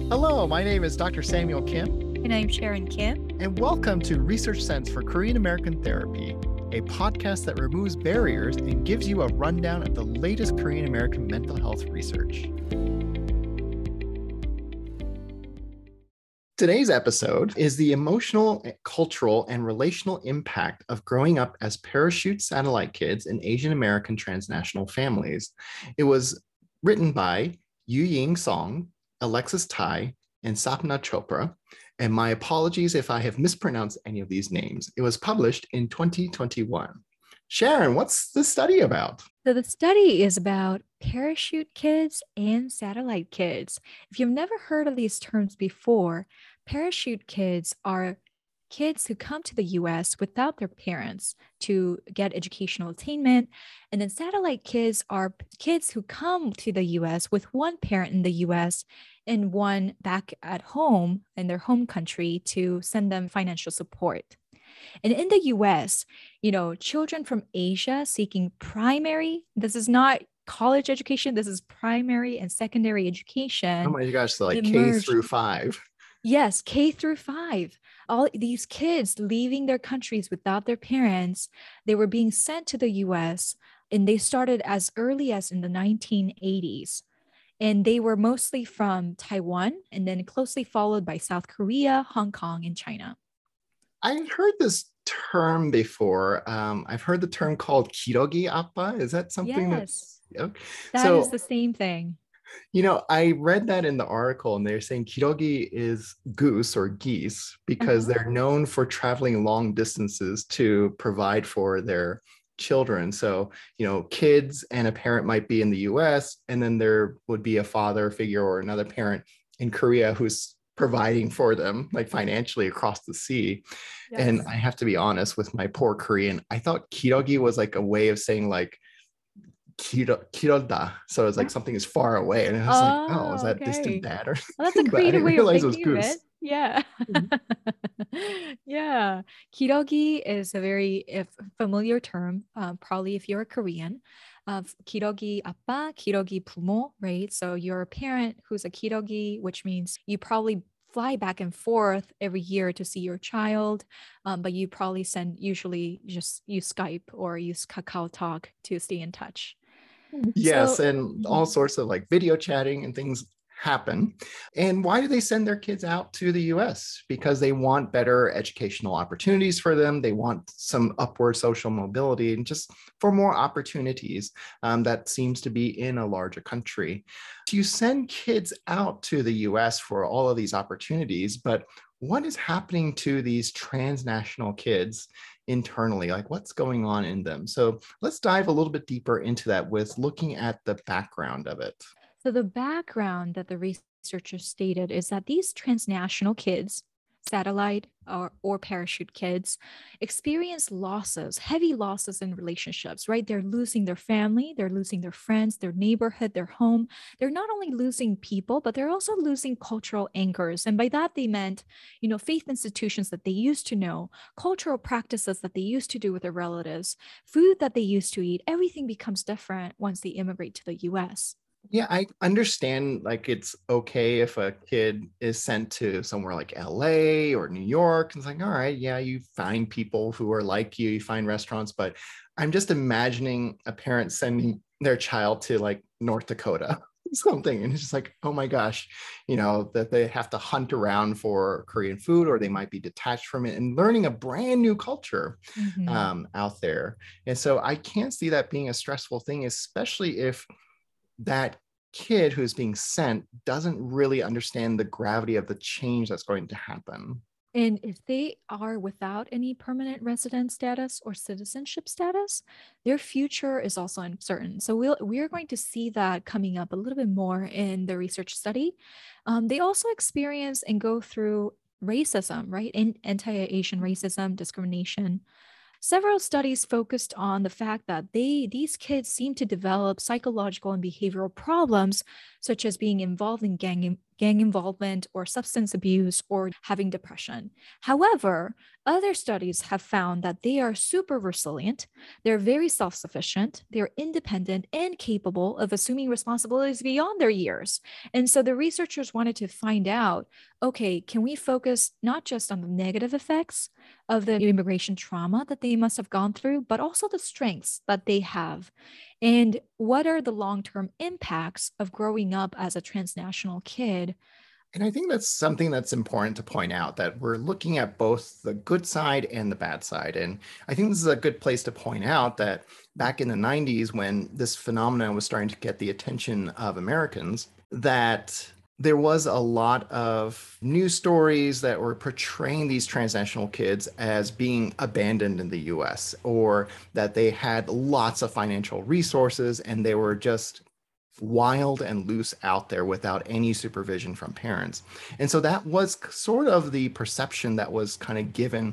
Hello, my name is Dr. Samuel Kim, And I'm Sharon Kim. and welcome to Research Sense for Korean American Therapy, a podcast that removes barriers and gives you a rundown of the latest Korean American mental health research. Today's episode is the emotional, cultural, and relational impact of growing up as parachute satellite kids in Asian American transnational families. It was written by Yu Ying Song, Alexis Tai, and Sapna Chopra. And my apologies if I have mispronounced any of these names. It was published in 2021. Sharon, what's the study about? So the study is about parachute kids and satellite kids. If you've never heard of these terms before, parachute kids are kids who come to the US without their parents to get educational attainment. And then satellite kids are kids who come to the US with one parent in the US and one back at home in their home country to send them financial support. And in the US, children from Asia seeking this is not college education, this is primary and secondary Oh education. my gosh, so like K emerged through 5. Yes, K through 5. All these kids leaving their countries without their parents, they were being sent to the US, and they started as early as in the 1980s. And they were mostly from Taiwan and then closely followed by South Korea, Hong Kong, and China. I've heard this term before. I've heard the term called kirogi appa. Is that something Yes, okay? that is the same thing. I read that in the article, and they're saying kirogi is goose or geese because Uh-huh. they're known for traveling long distances to provide for their children. So, kids and a parent might be in the US, and then there would be a father figure or another parent in Korea who's providing for them, like financially across the sea. And Yes. I have to be honest with my poor Korean, I thought kirogi was like a way of saying like kiroda. So it's like something is far away. And I was like, oh, is Oh, that distant okay. dad or Well, that's a something? But I creative didn't way of realize it was thinking of goose. it. Yeah. Mhm. Yeah. Kirogi is a very familiar term, probably if you're a Korean. Kirogi appa, kirogi pumo, right? So you're a parent who's a kirogi, which means you probably fly back and forth every year to see your child, but you probably usually just use Skype or use Kakao Talk to stay in touch. Yes, So, and all mhm. sorts of like video chatting and things happen. And why do they send their kids out to the US? Because they want better educational opportunities for them. They want some upward social mobility and just for more opportunities that seems to be in a larger country. So you send kids out to the US for all of these opportunities, but what is happening to these transnational kids internally? Like what's going on in them? So let's dive a little bit deeper into that with looking at the background of it. So the background that the researchers stated is that these transnational kids, satellite or parachute kids, experience losses, heavy losses in relationships, right? They're losing their family, they're losing their friends, their neighborhood, their home. They're not only losing people, but they're also losing cultural anchors. And by that, they meant, faith institutions that they used to know, cultural practices that they used to do with their relatives, food that they used to eat. Everything becomes different once they immigrate to the US. Yeah, I understand like it's okay if a kid is sent to somewhere like LA or New York. It's like, all right, yeah, you find people who are like you find restaurants, but I'm just imagining a parent sending their child to like North Dakota, something. And it's just like, oh my gosh, that they have to hunt around for Korean food or they might be detached from it and learning a brand new culture Mhm. out there. And so I can't see that being a stressful thing, especially if that kid who's being sent doesn't really understand the gravity of the change that's going to happen. And if they are without any permanent resident status or citizenship status, their future is also uncertain. So we're going to see that coming up a little bit more in the research study. They also experience and go through racism, right? Anti-Asian racism, discrimination. Several studies focused on the fact that these kids seem to develop psychological and behavioral problems, such as being involved in gang involvement or substance abuse or having depression. However, other studies have found that they are super resilient, they're very self-sufficient, they're independent and capable of assuming responsibilities beyond their years. And so the researchers wanted to find out, okay, can we focus not just on the negative effects of the immigration trauma that they must have gone through, but also the strengths that they have? And what are the long-term impacts of growing up as a transnational kid? And I think that's something that's important to point out, that we're looking at both the good side and the bad side. And I think this is a good place to point out that back in the 90s, when this phenomenon was starting to get the attention of Americans, that there was a lot of news stories that were portraying these transnational kids as being abandoned in the US, or that they had lots of financial resources and they were just wild and loose out there without any supervision from parents. And so that was sort of the perception that was kind of given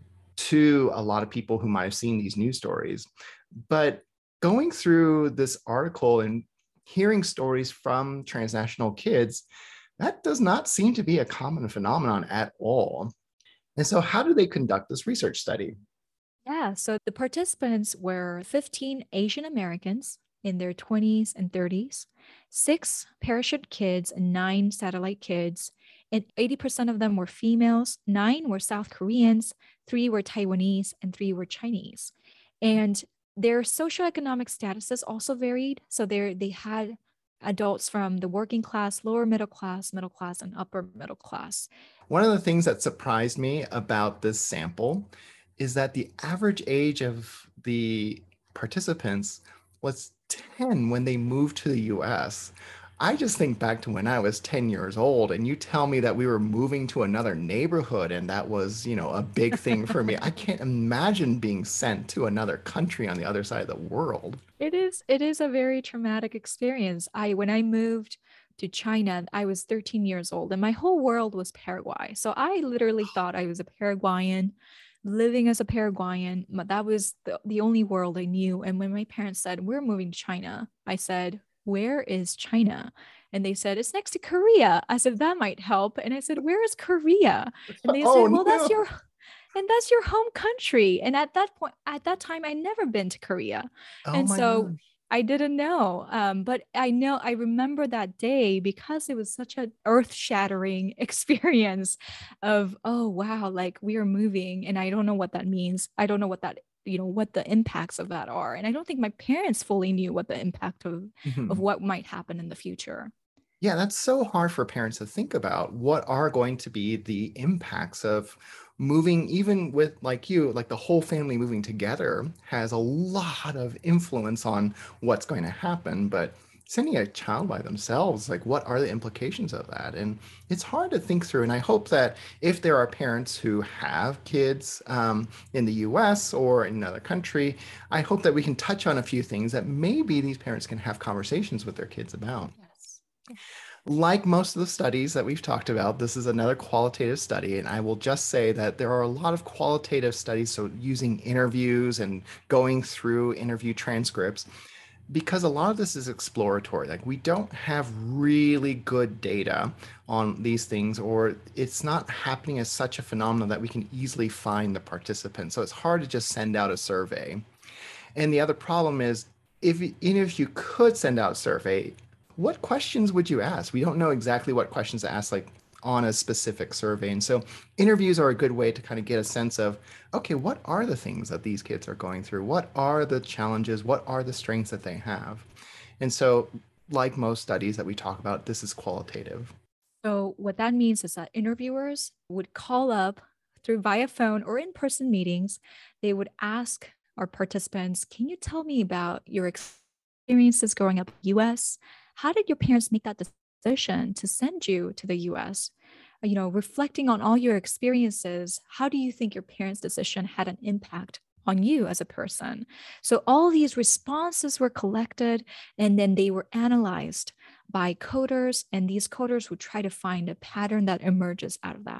to a lot of people who might have seen these news stories. But going through this article and hearing stories from transnational kids, that does not seem to be a common phenomenon at all. And so how do they conduct this research study? Yeah, so the participants were 15 Asian Americans in their 20s and 30s, six parachute kids, and nine satellite kids. And 80% of them were females, nine were South Koreans, three were Taiwanese, and three were Chinese. And their socioeconomic statuses also varied. So they had adults from the working class, lower middle class, and upper middle class. One of the things that surprised me about this sample is that the average age of the participants was 10 when they moved to the US. I just think back to when I was 10 years old, and you tell me that we were moving to another neighborhood and that was, a big thing for me. I can't imagine being sent to another country on the other side of the world. It is a very traumatic experience. When I moved to China, I was 13 years old and my whole world was Paraguay. So I literally thought I was a Paraguayan, living as a Paraguayan, but that was the only world I knew. And when my parents said, we're moving to China, I said, where is China? And they said, it's next to Korea. I said, that might help. And I said, where is Korea? And they Oh said, well, no. that's your home country. And at that time, I'd never been to Korea. Oh And my so gosh. I didn't know. But I remember that day because it was such an earth-shattering experience of, oh, wow, like we are moving and I don't know what that means. I don't know what the impacts of that are. And I don't think my parents fully knew what the impact of Mhm. what might happen in the future. Yeah, that's so hard for parents to think about. What are going to be the impacts of moving, even with like you, like the whole family moving together has a lot of influence on what's going to happen. But sending a child by themselves, like what are the implications of that? And it's hard to think through. And I hope that if there are parents who have kids in the US or in another country, I hope that we can touch on a few things that maybe these parents can have conversations with their kids about. Yes. Yeah. Like most of the studies that we've talked about, this is another qualitative study. And I will just say that there are a lot of qualitative studies, so using interviews and going through interview transcripts, because a lot of this is exploratory. Like we don't have really good data on these things, or it's not happening as such a phenomenon that we can easily find the participants. So it's hard to just send out a survey. And the other problem is, even if you could send out a survey, what questions would you ask? We don't know exactly what questions to ask, like on a specific survey. And so interviews are a good way to kind of get a sense of, okay, what are the things that these kids are going through? What are the challenges? What are the strengths that they have? And so, like most studies that we talk about, this is qualitative. So what that means is that interviewers would call up through via phone or in-person meetings. They would ask our participants, can you tell me about your experiences growing up in the US? How did your parents make that decision to send you to the US? Reflecting on all your experiences, how do you think your parents' decision had an impact on you as a person? So all these responses were collected and then they were analyzed by coders, and these coders would try to find a pattern that emerges out of that.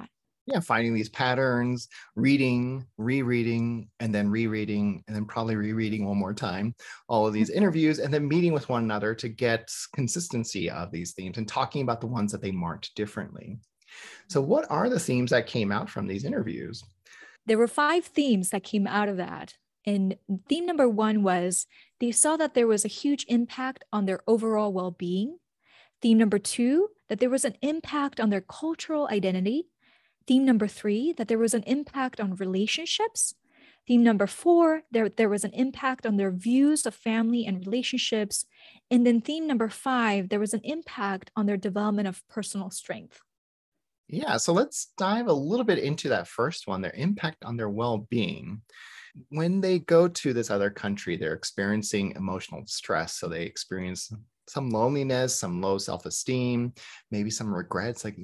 Yeah, finding these patterns, reading, rereading, and then rereading, and then probably rereading one more time, all of these interviews, and then meeting with one another to get consistency of these themes and talking about the ones that they marked differently. So, what are the themes that came out from these interviews? There were 5 themes that came out of that. And theme number 1 was they saw that there was a huge impact on their overall well being. Theme number 2, that there was an impact on their cultural identity. Theme number 3, that there was an impact on relationships. Theme number 4, there was an impact on their views of family and relationships. And then theme number 5, there was an impact on their development of personal strength. Yeah, so let's dive a little bit into that first one, their impact on their well being. When they go to this other country, they're experiencing emotional stress. So they experience some loneliness, some low self esteem, maybe some regrets like,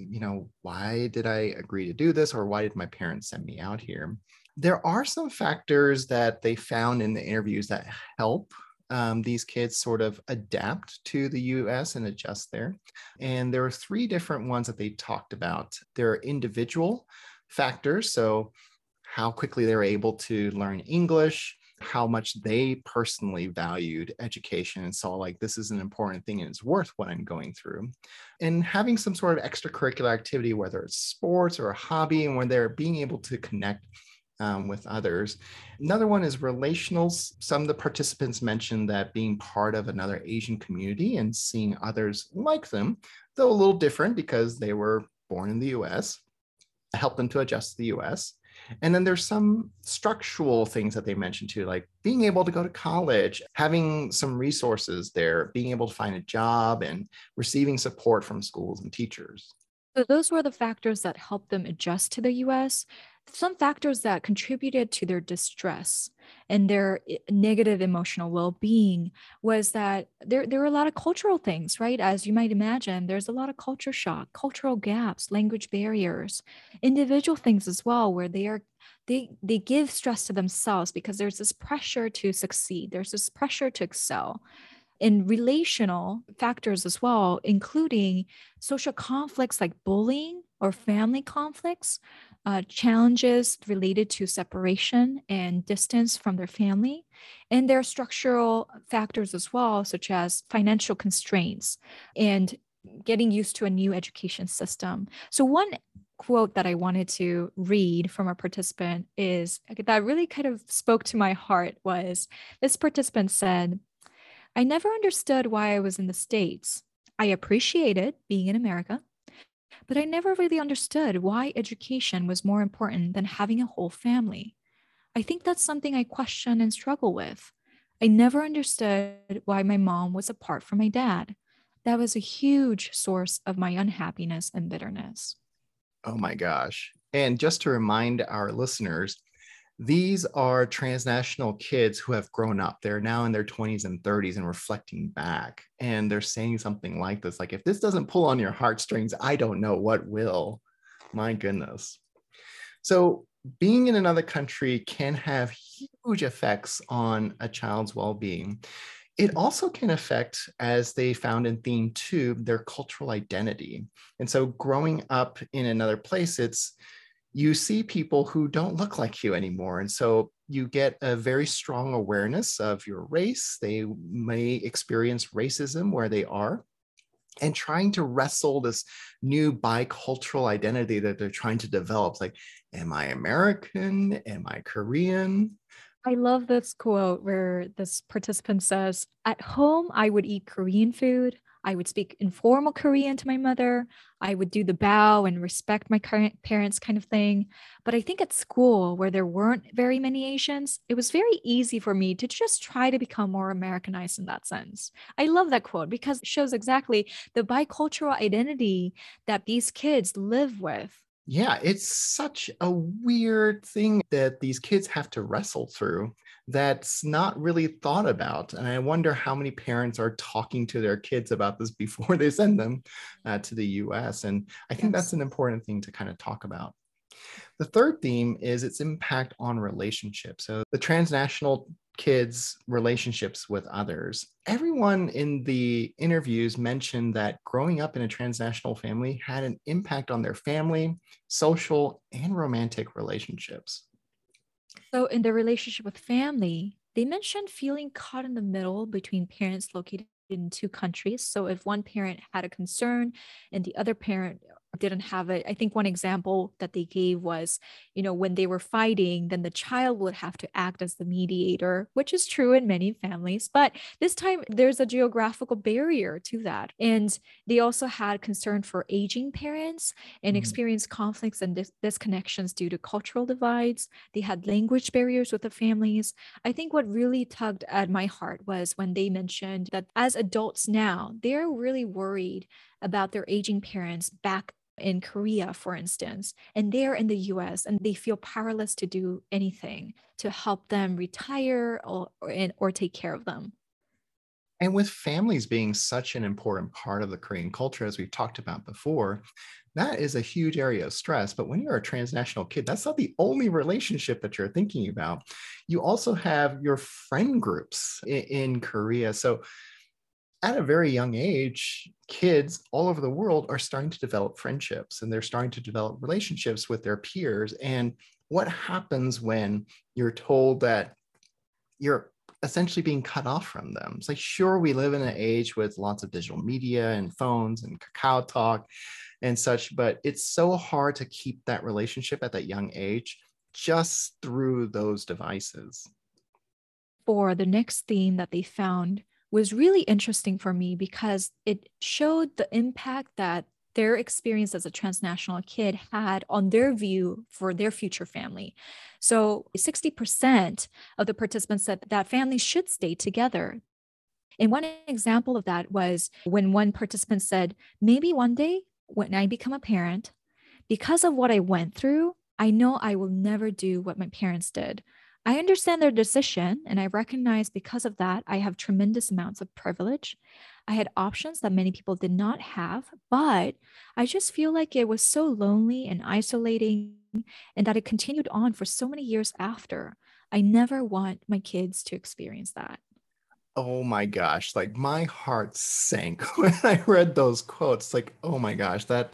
why did I agree to do this? Or why did my parents send me out here? There are some factors that they found in the interviews that help these kids sort of adapt to the US and adjust there. And there are 3 different ones that they talked about. There are individual factors. So, how quickly they were able to learn English, how much they personally valued education and saw like this is an important thing and it's worth what I'm going through. And having some sort of extracurricular activity, whether it's sports or a hobby, and when they're being able to connect with others. Another one is relationals. Some of the participants mentioned that being part of another Asian community and seeing others like them, though a little different because they were born in the US, helped them to adjust to the US. And then there's some structural things that they mentioned too, like being able to go to college, having some resources there, being able to find a job, and receiving support from schools and teachers. So those were the factors that helped them adjust to the US. Some factors that contributed to their distress and their negative emotional well-being was that there were a lot of cultural things, right? As you might imagine, there's a lot of culture shock, cultural gaps, language barriers, individual things as well, where they give stress to themselves because there's this pressure to succeed, there's this pressure to excel. In relational factors as well, including social conflicts like bullying or family conflicts, challenges related to separation and distance from their family, and there are structural factors as well, such as financial constraints and getting used to a new education system. So one quote that I wanted to read from a participant is that really kind of spoke to my heart was this participant said, I never understood why I was in the States. I appreciated being in America, but I never really understood why education was more important than having a whole family. I think that's something I question and struggle with. I never understood why my mom was apart from my dad. That was a huge source of my unhappiness and bitterness. Oh my gosh. And just to remind our listeners, these are transnational kids who have grown up. They're now in their 20s and 30s and reflecting back. And they're saying something like this, like, if this doesn't pull on your heartstrings, I don't know what will. My goodness. So being in another country can have huge effects on a child's well-being. It also can affect, as they found in theme 2, their cultural identity. And so growing up in another place, you see people who don't look like you anymore. And so you get a very strong awareness of your race. They may experience racism where they are, and trying to wrestle this new bicultural identity that they're trying to develop. Like, am I American? Am I Korean? I love this quote where this participant says, at home, I would eat Korean food. I would speak informal Korean to my mother. I would do the bow and respect my current parents kind of thing. But I think at school, where there weren't very many Asians, it was very easy for me to just try to become more Americanized in that sense. I love that quote because it shows exactly the bicultural identity that these kids live with. Yeah, it's such a weird thing that these kids have to wrestle through that's not really thought about. And I wonder how many parents are talking to their kids about this before they send them to the US. And I think that's Yes. an important thing to kind of talk about. The third theme is its impact on relationships. So the transnational kids' relationships with others. Everyone in the interviews mentioned that growing up in a transnational family had an impact on their family, social, and romantic relationships. So, in their relationship with family, they mentioned feeling caught in the middle between parents located in two countries. So, if one parent had a concern and the other parent didn't have it, I think one example that they gave was, when they were fighting, then the child would have to act as the mediator, which is true in many families. But this time, there's a geographical barrier to that. And they also had concern for aging parents and Mhm. experienced conflicts and disconnections due to cultural divides. They had language barriers with the families. I think what really tugged at my heart was when they mentioned that as adults now, they're really worried about their aging parents back in Korea, for instance, and they're in the US and they feel powerless to do anything to help them retire or take care of them. And with families being such an important part of the Korean culture, as we've talked about before, that is a huge area of stress. But when you're a transnational kid, that's not the only relationship that you're thinking about. You also have your friend groups in Korea. So at a very young age, kids all over the world are starting to develop friendships and they're starting to develop relationships with their peers. And what happens when you're told that you're essentially being cut off from them? It's like, sure, we live in an age with lots of digital media and phones and Kakao Talk and such, but it's so hard to keep that relationship at that young age just through those devices. For the next theme that they found was really interesting for me because it showed the impact that their experience as a transnational kid had on their view for their future family. So 60% of the participants said that families should stay together. And one example of that was when one participant said, maybe one day when I become a parent, because of what I went through, I know I will never do what my parents did. I understand their decision, and I recognize because of that, I have tremendous amounts of privilege. I had options that many people did not have, but I just feel like it was so lonely and isolating, and that it continued on for so many years after. I never want my kids to experience that. Oh my gosh, like my heart sank when I read those quotes. Like, oh my gosh, that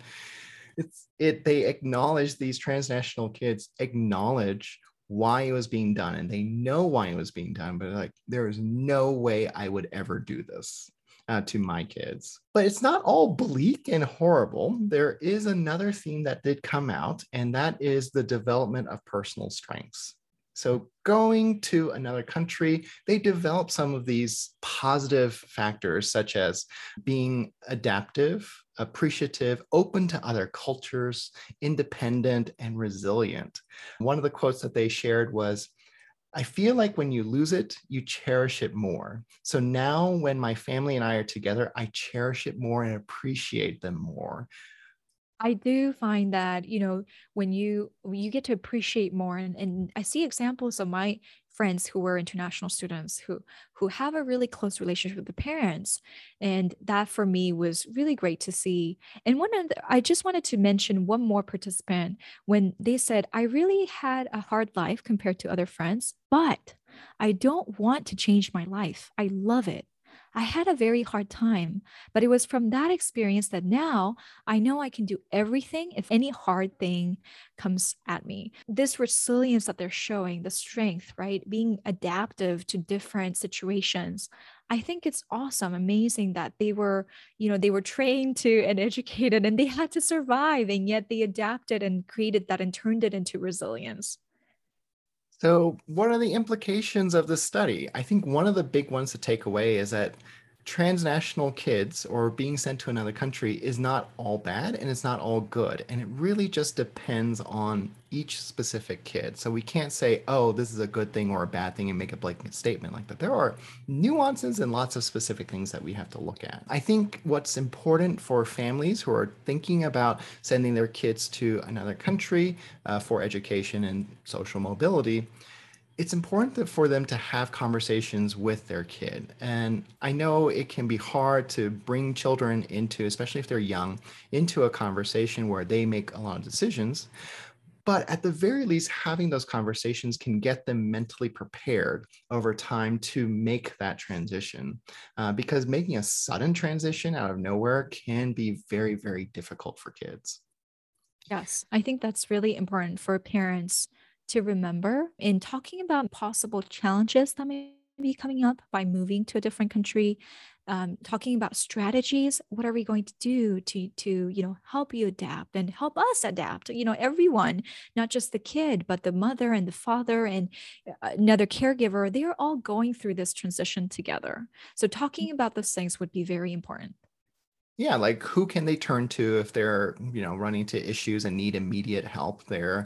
they acknowledge, these transnational kids acknowledge why it was being done and they know why it was being done, but like there is no way I would ever do this to my kids. But it's not all bleak and horrible. There is another theme that did come out, and that is the development of personal strengths. So going to another country, they develop some of these positive factors, such as being adaptive, appreciative, open to other cultures, independent, and resilient. One of the quotes that they shared was, I feel like when you lose it, you cherish it more. So now when my family and I are together, I cherish it more and appreciate them more. I do find that, when you get to appreciate more, and I see examples of my friends who were international students who have a really close relationship with the parents. And that for me was really great to see. And I just wanted to mention one more participant when they said, I really had a hard life compared to other friends, but I don't want to change my life. I love it. I had a very hard time, but it was from that experience that now I know I can do everything if any hard thing comes at me. This resilience that they're showing, the strength, right? Being adaptive to different situations. I think it's awesome, amazing that they were trained to and educated and they had to survive, and yet they adapted and created that and turned it into resilience. So, what are the implications of this study? I think one of the big ones to take away is that transnational kids or being sent to another country is not all bad and it's not all good. And it really just depends on each specific kid. So, we can't say, oh, this is a good thing or a bad thing and make a blanket statement like that. There are nuances and lots of specific things that we have to look at. I think what's important for families who are thinking about sending their kids to another country for education and social mobility, it's important for them to have conversations with their kid. And I know it can be hard to bring children into, especially if they're young, into a conversation where they make a lot of decisions. But at the very least, having those conversations can get them mentally prepared over time to make that transition. Because making a sudden transition out of nowhere can be very, very difficult for kids. Yes, I think that's really important for parents to remember in talking about possible challenges that may be coming up by moving to a different country. Talking about strategies. What are we going to do to help you adapt and help us adapt? Everyone, not just the kid, but the mother and the father and another caregiver. They are all going through this transition together. So talking about those things would be very important. Yeah, like who can they turn to if they're, running into issues and need immediate help there?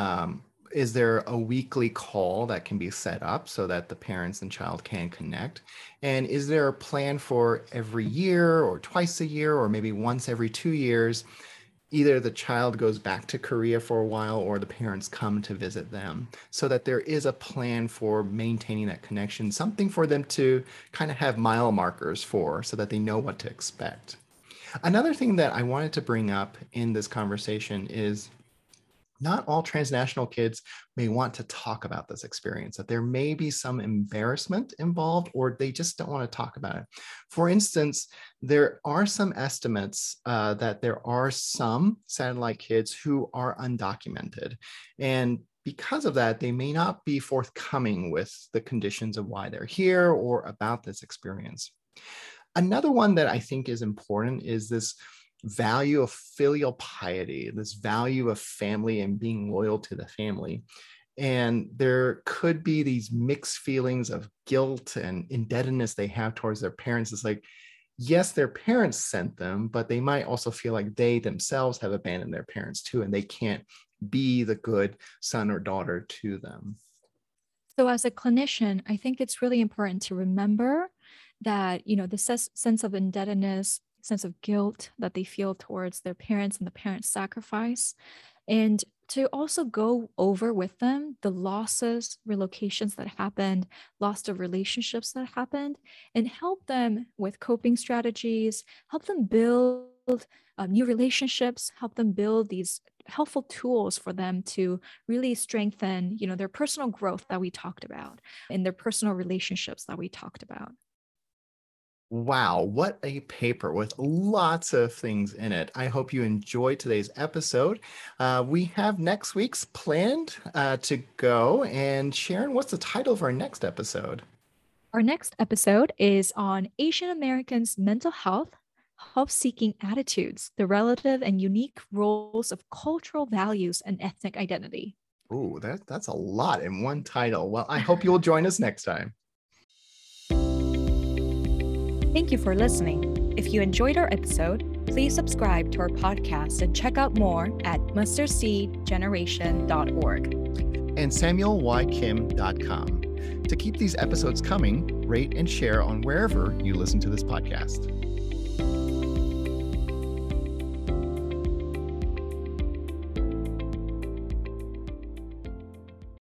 Is there a weekly call that can be set up so that the parents and child can connect? And is there a plan for every year or twice a year or maybe once every 2 years? Either the child goes back to Korea for a while or the parents come to visit them so that there is a plan for maintaining that connection, something for them to kind of have mile markers for so that they know what to expect. Another thing that I wanted to bring up in this conversation is not all transnational kids may want to talk about this experience, that there may be some embarrassment involved, or they just don't want to talk about it. For instance, there are some estimates that there are some satellite kids who are undocumented. And because of that, they may not be forthcoming with the conditions of why they're here or about this experience. Another one that I think is important is this value of filial piety, this value of family and being loyal to the family. And there could be these mixed feelings of guilt and indebtedness they have towards their parents. It's like, yes, their parents sent them, but they might also feel like they themselves have abandoned their parents too, and they can't be the good son or daughter to them. So as a clinician, I think it's really important to remember that, the sense of indebtedness, sense of guilt that they feel towards their parents and the parents' sacrifice, and to also go over with them the losses, relocations that happened, loss of relationships that happened, and help them with coping strategies, help them build new relationships, help them build these helpful tools for them to really strengthen, their personal growth that we talked about and their personal relationships that we talked about. Wow, what a paper with lots of things in it. I hope you enjoyed today's episode. We have next week's planned to go. And Sharon, what's the title of our next episode? Our next episode is on Asian Americans' mental health, help-seeking attitudes, the relative and unique roles of cultural values and ethnic identity. Ooh, that's a lot in one title. Well, I hope you'll join us next time. Thank you for listening. If you enjoyed our episode, please subscribe to our podcast and check out more at mustardseedgeneration.org and samuelykim.com. To keep these episodes coming, rate and share on wherever you listen to this podcast.